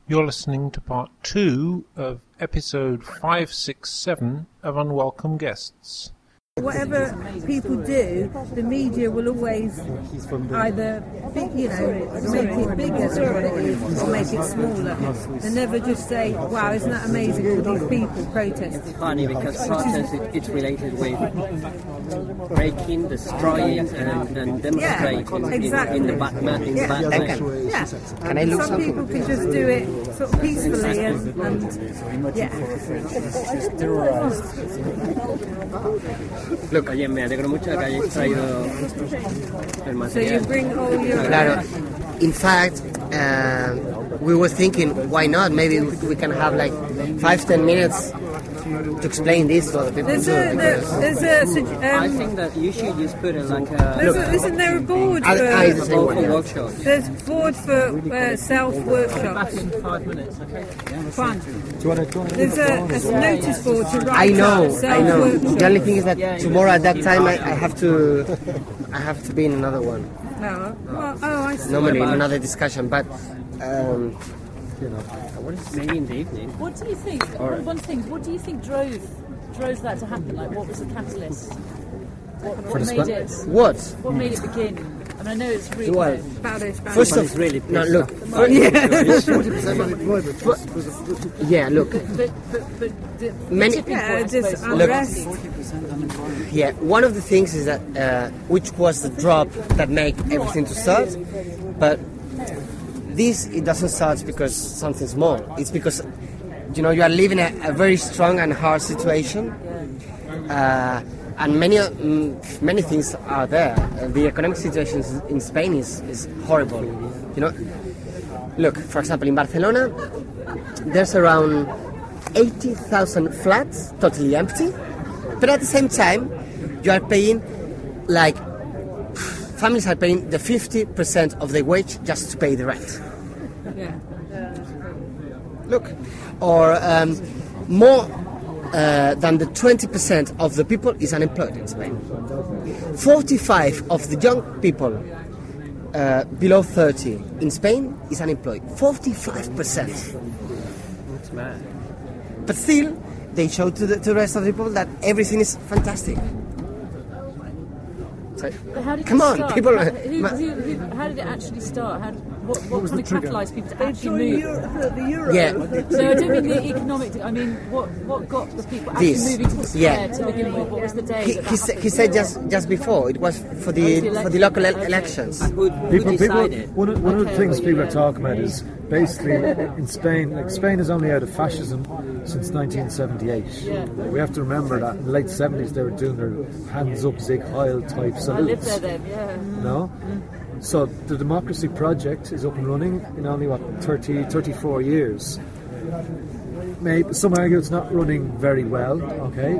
You're listening to part 2 of episode 567 of Unwelcome Guests. Whatever people do, the media will always either, make it bigger than what it is, or make it smaller. They never just say, "Wow, isn't that amazing for these people protesting?" Funny because protest it's related with breaking, destroying, and demonstrating exactly. in the bad way. Yeah. Can I look Some something? people can just do it sort of peacefully and yeah. Look, oye, me alegro mucho de que hayáis traído el So you material. bring all your Claro. In fact, we were thinking, why not? Maybe we can have like 5-10 minutes to explain this to other people. I think that you should just put it like a isn't there a board It's the for same way. workshop. there's a board for self-workshops. In 5 minutes, okay? Fun. There's a notice board to write I know. self-workshops. The only thing is that tomorrow at that time I have to be in another one. No. Well, I see. Normally in another discussion, but Maybe in the evening. What do you think? One thing. What do you think drove that to happen? Like, what was the catalyst? What made it? what? What made it begin? I mean, I know it's really. Well, Spanish. first of really no, look. Yeah, look. But the Many- tipping Yeah, point, I just suppose, unrest. Yeah, one of the things is that which was the drop that made everything to start, but it doesn't start because something small. It's because you are living a very strong and hard situation, and many things are there. The economic situation in Spain is horrible. Look, for example, in Barcelona, there's around 80,000 flats totally empty, but at the same time, you are paying families are paying the 50% of their wage just to pay the rent. Yeah. Look, or more than the 20% of the people is unemployed in Spain. 45 of the young people below 30 in Spain is unemployed. 45%. It's mad. But still, they show to the rest of the people that everything is fantastic. So, But how did come it on, start? people. How did it actually start? What kind of catalysed people to actually move? The euro. Yeah, So I don't mean the economic. I mean, what got the people actually This. moving to the square Yeah. to begin with? What was the day? he said just before it was for the local elections. Who People, decided? one of the things people are talking about is basically in Spain, Spain is only out of fascism since 1978. Yeah. We have to remember that in the late 70s they were doing their hands up Sieg Heil type I lived salutes. there then. Yeah. No? So the democracy project is up and running in only 34 years. Maybe some argue it's not running very well. Okay,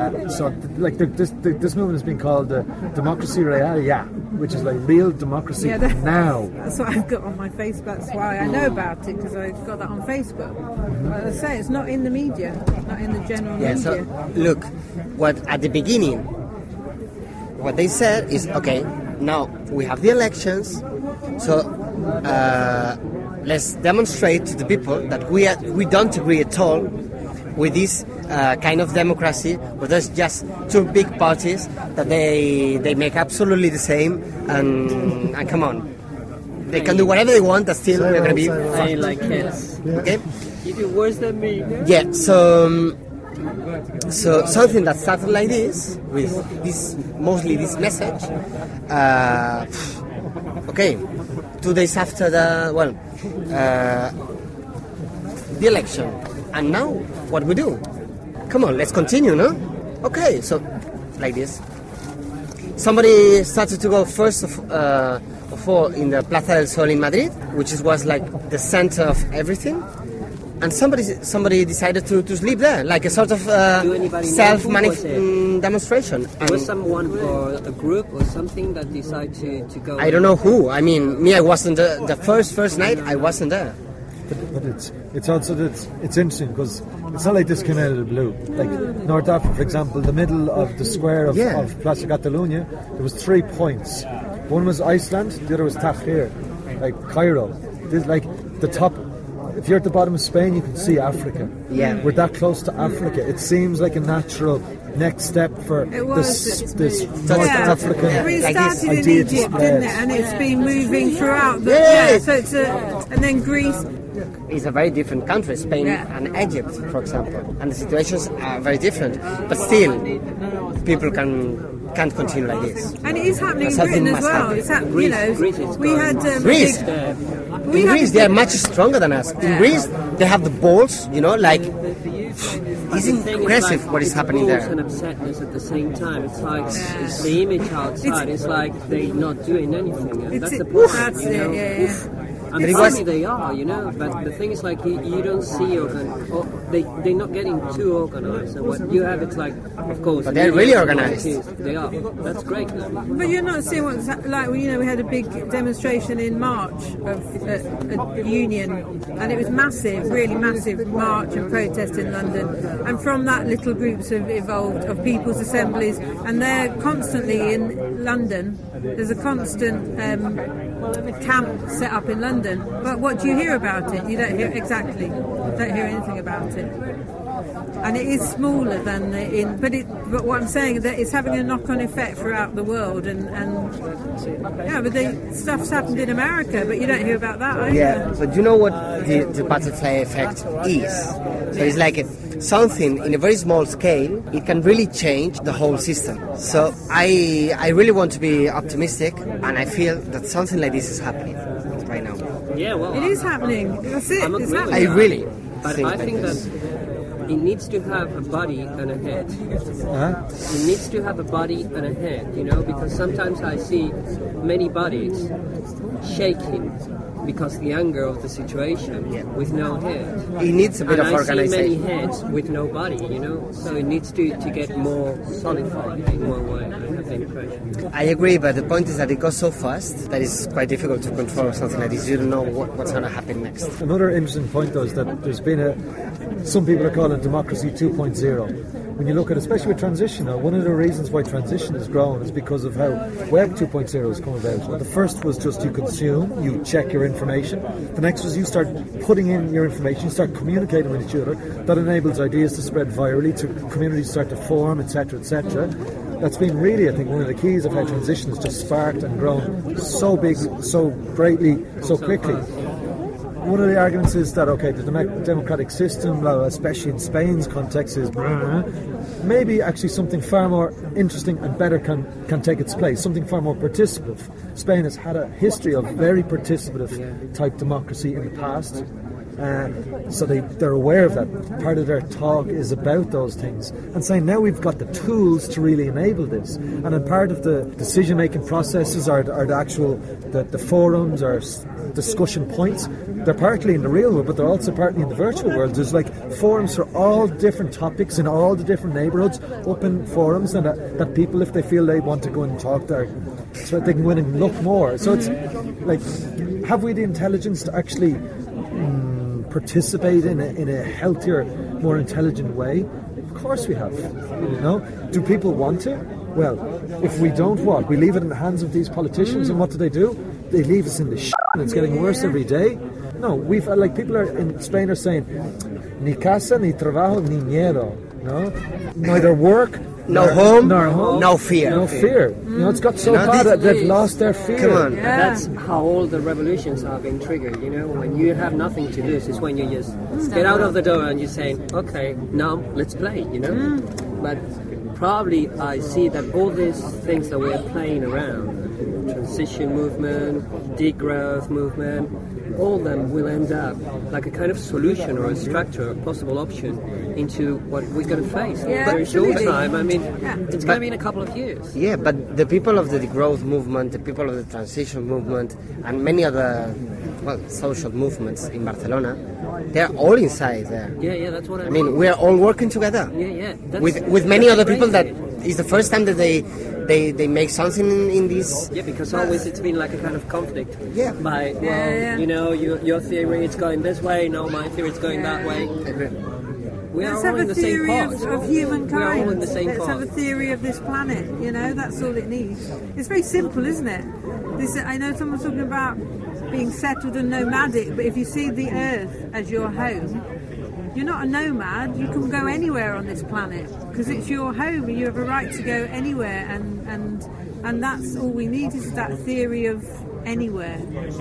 this movement has been called the Democracy Real, which is like real democracy Yeah, now. That's what I've got on my Facebook. That's why I know about it, because I've got that on Facebook. But as I say, it's not in the media, not in the general Yeah. media. So look, what at the beginning, what they said is okay. Now we have the elections, so let's demonstrate to the people that we don't agree at all with this kind of democracy, where there's just two big parties that they make absolutely the same, and come on, they can do whatever they want. That still we're gonna be I like kids. okay. You do worse than me. Yeah, so something that started like this, with mostly this message, okay, 2 days after the election, and now what we do? Come on, let's continue, no? Okay, so like this. Somebody started to go first of all in the Plaza del Sol in Madrid, which was like the center of everything. And somebody decided to sleep there, like a sort of demonstration. Was someone or a group or something that decided to go? I don't know who. I mean, me, I wasn't the first night. I wasn't there. But it's also that it's interesting because it's not like this came out of the blue. Like North Africa, for example, the middle of the square of Plaza Catalunya, there was 3 points. One was Iceland, the other was Tahrir, like Cairo. This like the top if you're at the bottom of Spain, you can see Africa. Yeah. We're that close to Africa. It seems like a natural next step for this North African I mean, it started in idea Egypt, to didn't spread. it? And it's been moving throughout the... Yes. So it's and then Greece... It's a very different country, Spain and Egypt, for example. And the situations are very different. But still, people can't continue like this. And it is happening in Something Britain as must well. happen. It's happening, Greece is we had... Greece? In Greece, they are much stronger than us. In Greece, they have the balls, like... It's impressive what is happening there. And upsetness at the same time. It's like it's the image outside. It's like they're not doing anything. That's the point. That's it, I mean, probably they are, but the thing is like you don't see they're not getting too organized. And what you have, it's like, of course, but they're really organized. They are. That's great. But you're not seeing what's like. We had a big demonstration in March of a union, and it was massive, really massive march and protest in London. And from that, little groups have evolved of people's assemblies, and they're constantly in London. There's a constant camp set up in London. But what do you hear about it? You don't hear anything about it. And it is smaller than but what I'm saying is that it's having a knock-on effect throughout the world, but stuff's happened in America, but you don't hear about that either. Yeah, but you know what the butterfly effect is? So it's like something in a very small scale, it can really change the whole system. So I really want to be optimistic, and I feel that something like this is happening right now. Yeah, well, it is happening. That's it. It's happening. I really think that it needs to have a body and a head. It needs to have a body and a head, because sometimes I see many bodies shaking because the anger of the situation with no head. It needs a bit of organization. I see many heads with no body, so it needs to get more solidified in one way. I have the impression. I agree, but the point is that it goes so fast that it's quite difficult to control something like this. You don't know what's going to happen next. Another interesting point, though, is that there's been some people are calling it democracy 2.0. When you look at, especially with transition, one of the reasons why transition has grown is because of how Web 2.0 has come about. Well, the first was just you consume, you check your information. The next was you start putting in your information, you start communicating with each other. That enables ideas to spread virally, to communities start to form, etc., etc. That's been really, I think, one of the keys of how transition has just sparked and grown so big, so greatly, so quickly. One of the arguments is that, okay, the democratic system, especially in Spain's context, is maybe actually something far more interesting and better can take its place, something far more participative. Spain has had a history of very participative type democracy in the past. So they're aware of that. Part of their talk is about those things and saying now we've got the tools to really enable this. And then part of the decision-making processes are the actual the forums or discussion points. They're partly in the real world, but they're also partly in the virtual world. There's like forums for all different topics in all the different neighbourhoods, open forums, and that people, if they feel they want to go in and talk there, so they can go in and look more. So it's like, have we the intelligence to actually participate in a healthier, more intelligent way? Of course we have. Do people want to? Well, if we don't, what? We leave it in the hands of these politicians, and what do? They leave us in the shit, and it's getting worse every day. No, we've people in Spain are saying, ni casa, ni trabajo, ni miedo. No, neither work. No home, no fear. No fear. It's got so bad that they've lost their fear. Come on. That's how all the revolutions are being triggered, when you have nothing to lose, it's when you just get out of the door and you're saying, okay, now let's play, But probably I see that all these things that we're playing around, transition movement, degrowth movement, all of them will end up like a kind of solution or a structure, a possible option into what we're going to face in a very short time. I mean, it's going to be in a couple of years. Yeah, but the people of the degrowth movement, the people of the transition movement, and many other social movements in Barcelona, they're all inside there. Yeah, that's what I mean. I mean, we're all working together. Yeah. With many other people that it's the first time that they make something in this. Yeah, because always it's been like a kind of conflict. Yeah. Your theory is going this way, no, my theory is going that way. We are all in the same pot. Let's have a theory of humankind. We are all in the same pot. Let's have a theory of this planet. That's all it needs. It's very simple, isn't it? I know someone's talking about being settled and nomadic. But if you see the earth as your home, you're not a nomad. You can go anywhere on this planet because it's your home and you have a right to go anywhere. And that's all we need is that theory of anywhere.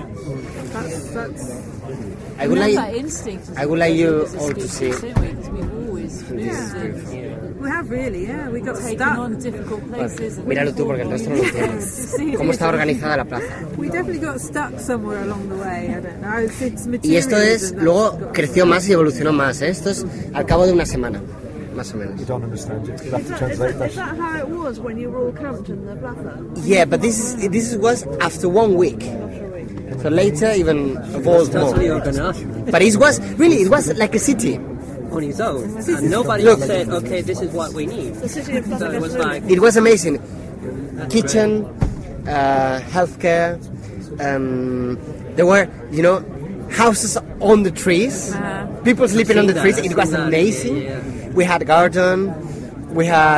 That's I would like that instinct. I would like you all to see. Because we've always we have really, yeah. We got taken stuck. on difficult places. and Míralo tú porque el resto no lo tiene. ¿Cómo está organizada la plaza? We definitely got stuck somewhere along the way. I don't know. It's Y esto materials es, and luego that's got- creció más y evolucionó más, ¿eh? Esto es al cabo de una semana, más o menos. You don't understand it. You have to translate that. Is that how it was when you were all camped in the plaza? Yeah, but this was after 1 week. So later even evolved Totally more. organized But it was like a city. on his own. And nobody Look. said, okay, this is what we need. The city of So it was like, It was amazing. Kitchen, healthcare. There were, houses on the trees. People sleeping on the trees. It was amazing. Yeah. We had garden. We had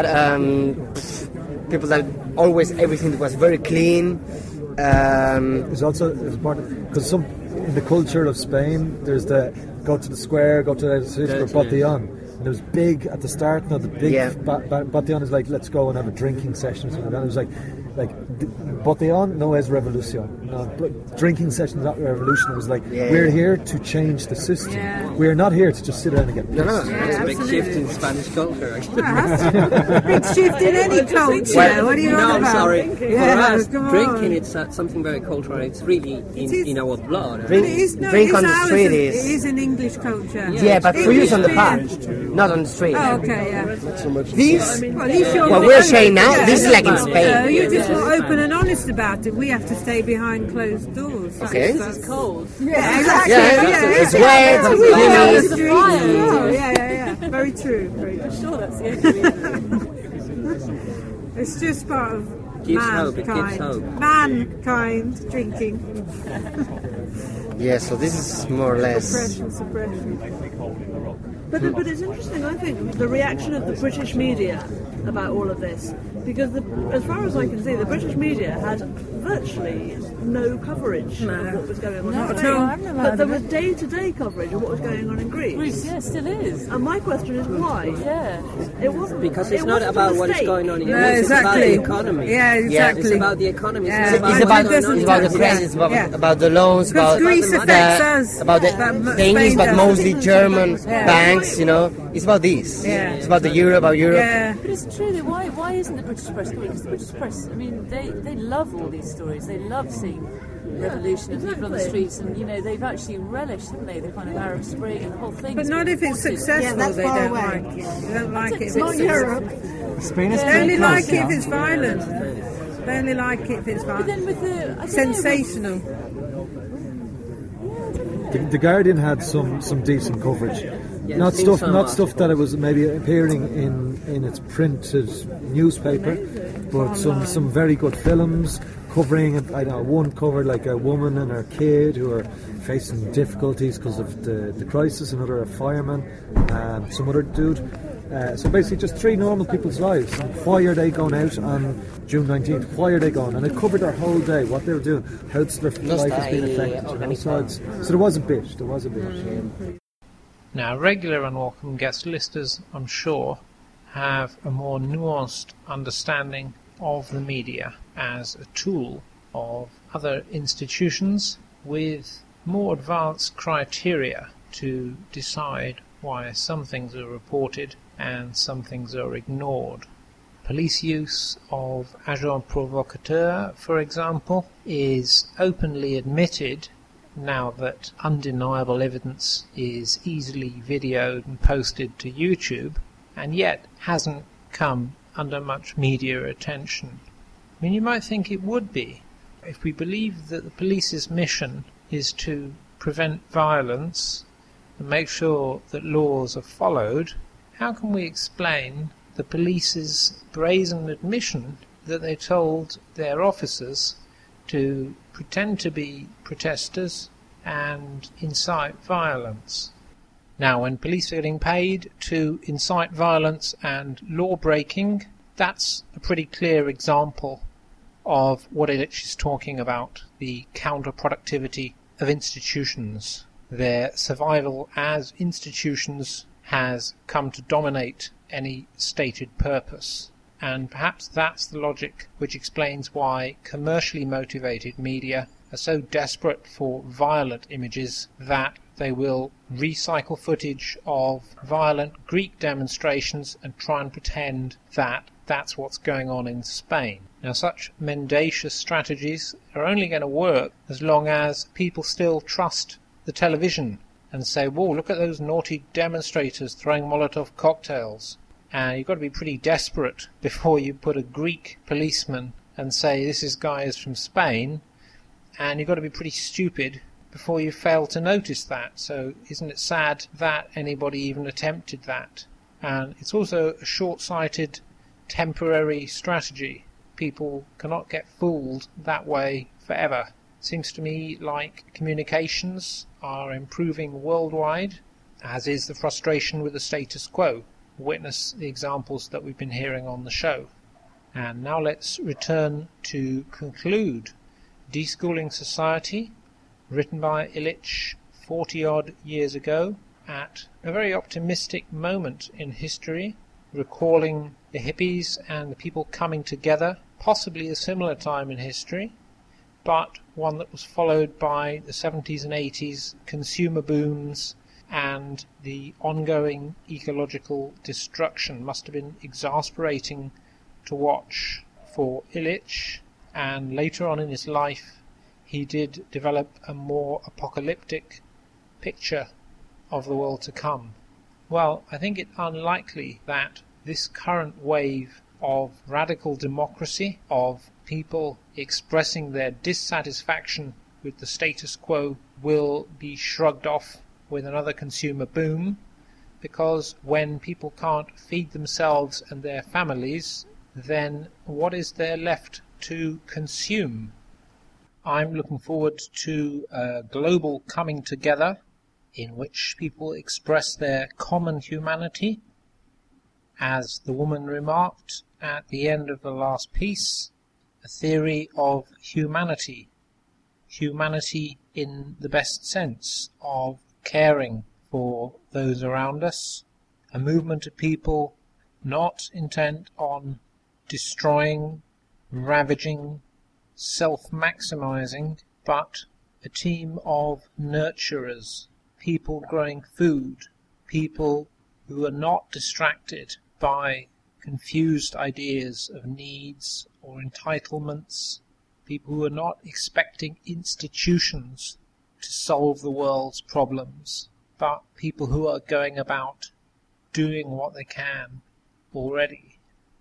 people that always everything was very clean. It's also important because in the culture of Spain, there's the go to the square, go to the city for Botellón. And it was big at the start. No, the big Botellón is like, let's go and have a drinking session. And then it was like Botellón no es revolución. No, drinking session is not revolution. It was like we're here to change the system. Yeah. We're not here to just sit down and get pissed. No. It's a big shift in Spanish culture, actually. Big shift in any culture. What are you No, on I'm about? sorry. Yeah, For us, come on. drinking, it's something very cultural. It's really in our blood. But it is, no, Drink it is on the ours, street it is- is an English culture. Yeah, but for you it's on the English park, beer. not on the street. Oh, okay, yeah. This, Well, at least you're what we're saying now, this is like in Spain. You're just more open and honest about it. We have to stay behind closed doors. Okay. It's cold. Yeah, exactly. Yeah, it's wet, So it's we go on the humid. streets. Oh, yeah. Very true. Very true. Sure, that's the only reason. It's just part of Gives hope, it gives mankind. hope. Mankind drinking. Yeah, so this is more or less. Suppression. But it's interesting, I think, the reaction of the British media about all of this. Because as far as I can see, the British media had virtually no coverage of what was going on No, in at Spain. all. I've never But heard there of was it. day-to-day coverage of what was going on in Greece. Greece, yeah, still is. And my question is why? Yeah. It wasn't Because it's it not wasn't about a what is mistake. going on in No, Greece, exactly. it's about the economy. Yeah, exactly. It's about the economy. Yeah. It's It's about It about, doesn't it's about the touch- credit, it's about, yeah. about the loans, Because about Greece affects us. about the English, Spain but doesn't. mostly German Yeah. banks. It's about this. Yeah. It's about the euro, about Europe. Yeah. But it's true that why isn't the British press coming? Because the British press, I mean, they love all these stories. They love seeing revolution and people on the streets, and they've actually relished, haven't they, the kind of Arab Spring and the whole thing. But not if it's successful. that's they far don't away. like it. They don't like it. If Not it's Europe. Spain is They only pretty like close, it if it's violent. They only like it if it's But then violent. with the I don't know, Sensational. The Guardian had some decent coverage. Yeah, Not seen stuff, some not of stuff that it was maybe appearing in its printed newspaper, but some very good films covering. I know one covered like a woman and her kid who are facing difficulties because of the crisis. Another a fireman, some other dude. So basically, just three normal people's lives. And why are they going out on June 19th? Why are they going? And it covered their whole day, what they were doing, how their life has been affected. So there was a bit. There was a bit. Now, regular Unwelcome Guest listeners, I'm sure, have a more nuanced understanding of the media as a tool of other institutions with more advanced criteria to decide why some things are reported and some things are ignored. Police use of agent provocateur, for example, is openly admitted now that undeniable evidence is easily videoed and posted to YouTube, and yet hasn't come under much media attention. I mean, you might think it would be. If we believe that the police's mission is to prevent violence and make sure that laws are followed, how can we explain the police's brazen admission that they told their officers to pretend to be protesters and incite violence? Now, when police are getting paid to incite violence and law-breaking, that's a pretty clear example of what Illich is talking about, the counterproductivity of institutions. Their survival as institutions has come to dominate any stated purpose. And perhaps that's the logic which explains why commercially motivated media are so desperate for violent images that they will recycle footage of violent Greek demonstrations and try and pretend that that's what's going on in Spain. Now, such mendacious strategies are only going to work as long as people still trust the television and say, whoa, look at those naughty demonstrators throwing Molotov cocktails. And you've got to be pretty desperate before you put a Greek policeman and say this guy is from Spain, and you've got to be pretty stupid before you fail to notice that. So isn't it sad that anybody even attempted that? And it's also a short-sighted temporary strategy. People cannot get fooled that way forever. Seems to me like communications are improving worldwide, as is the frustration with the status quo. Witness the examples that we've been hearing on the show. And now let's return to conclude Deschooling Society, written by Illich 40-odd years ago, at a very optimistic moment in history, recalling the hippies and the people coming together, possibly a similar time in history, but one that was followed by the 70s and 80s consumer booms, and the ongoing ecological destruction must have been exasperating to watch for Illich, and later on in his life he did develop a more apocalyptic picture of the world to come. Well, I think it unlikely that this current wave of radical democracy, of people expressing their dissatisfaction with the status quo, will be shrugged off with another consumer boom, because when people can't feed themselves and their families, then what is there left to consume? I'm looking forward to a global coming together in which people express their common humanity. As the woman remarked at the end of the last piece, a theory of humanity. Humanity in the best sense of caring for those around us, a movement of people not intent on destroying, ravaging, self-maximizing, but a team of nurturers, people growing food, people who are not distracted by confused ideas of needs or entitlements, people who are not expecting institutions to solve the world's problems, but people who are going about doing what they can already.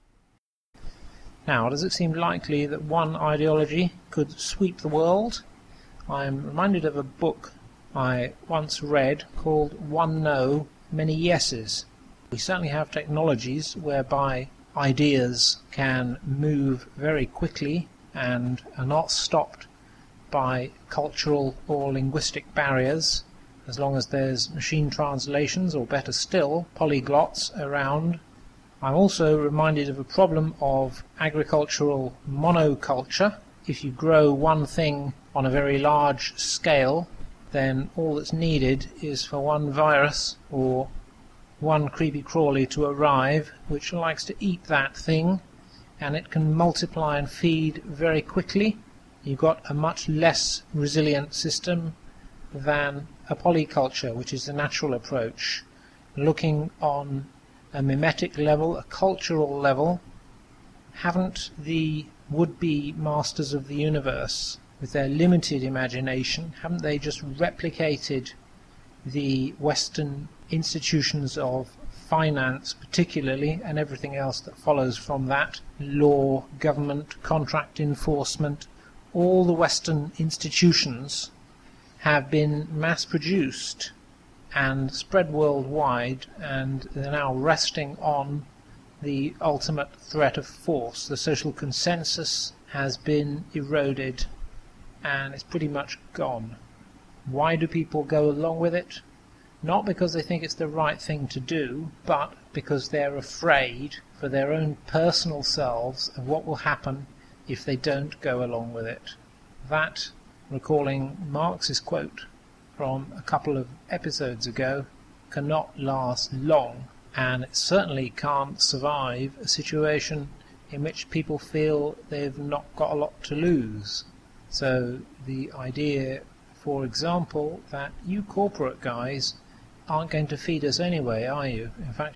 Now, does it seem likely that one ideology could sweep the world? I'm reminded of a book I once read called One No, Many Yeses. We certainly have technologies whereby ideas can move very quickly and are not stopped by cultural or linguistic barriers, as long as there's machine translations, or better still, polyglots around. I'm also reminded of a problem of agricultural monoculture. If you grow one thing on a very large scale, then all that's needed is for one virus or one creepy crawly to arrive, which likes to eat that thing, and it can multiply and feed very quickly. You've got a much less resilient system than a polyculture, which is the natural approach. Looking on a mimetic level, a cultural level, haven't the would-be masters of the universe, with their limited imagination, haven't they just replicated the Western institutions of finance particularly, and everything else that follows from that, law, government, contract enforcement? All the Western institutions have been mass-produced and spread worldwide, and they're now resting on the ultimate threat of force. The social consensus has been eroded and it's pretty much gone. Why do people go along with it? Not because they think it's the right thing to do, but because they're afraid for their own personal selves of what will happen if they don't go along with it. That recalling Marx's quote from a couple of episodes ago, cannot last long, and it certainly can't survive a situation in which people feel they've not got a lot to lose. So the idea, for example, that you corporate guys aren't going to feed us anyway, are you? In fact,